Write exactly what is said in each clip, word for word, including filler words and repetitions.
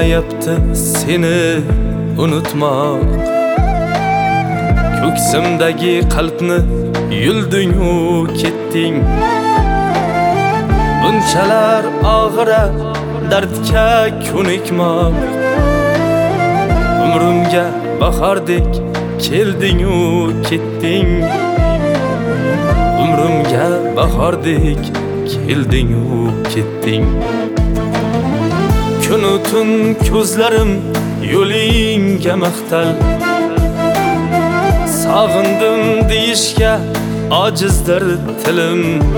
bo'lmayapti seni unutmoq. Ko'ksimdagi qalbni yulding-u ketding. Bunchalar og'ira dardga ko'nikmoq. Umrimga bahordek kelding-u ketding. Umrimga bahordek kelding-u ketding. Kunu tun ko'zlarim yo'lingga maqtal. Sog'indim deyishga ojizdir tilim.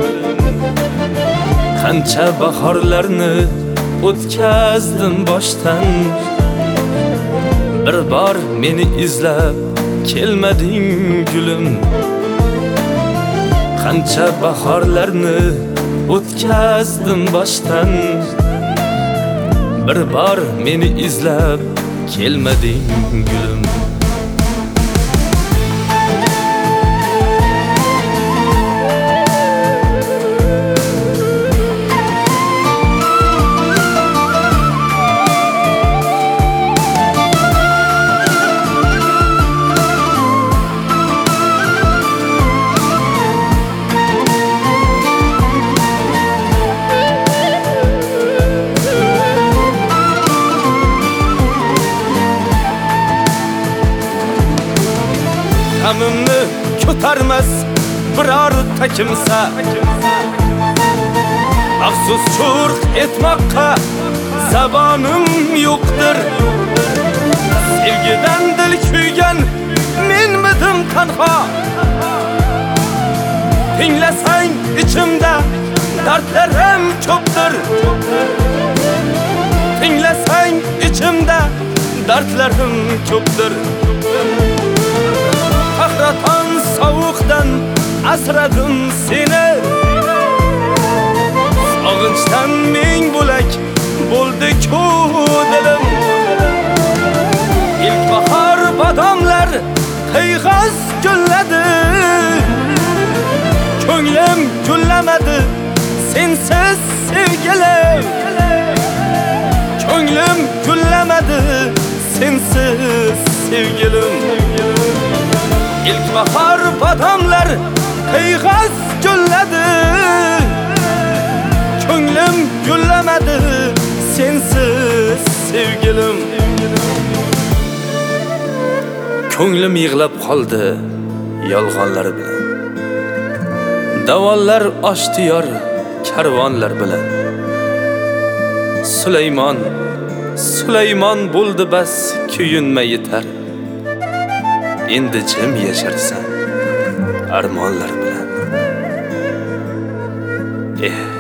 Qancha bahorlarni o'tkazdim boshdan. Bir bor meni izlab kelmading gulim. Qancha bahorlarni o'tkazdim boshdan. Bir bor meni izlab kelmading gulim. G'amimni ko'tarmas biror takimsa. Afsus churq etmoqqa zabonim yo'qdir. Sevgidan dil kuygan menmidim tanho. Tinglasang ichimda dardlarim ko'pdir. Tinglasang ichimda dardlarim ko'pdir. Qahraton sovuqdan asradim seni. Sog'inchdan ming bo'lak bo'ldi-ku dilim. İlk bahar badomlar qiyg'os gulladi. Ko'nglim gullamadi sensiz sevgilim. Ko'nglim gullamadi sensiz sevgilim. İlk bahar badomlar qiyg'os gulladi. Ko'nglim gullamadi sensiz sevgilim. Ko'nglim yig'lab qoldi yolg'onlar bilan. Davollar oshdi yor karvonlar bilan. Sulaymon, Sulaymon bo'ldi bas kuyinma yetar. Endi jim yasharsan armonlar bilan. Eh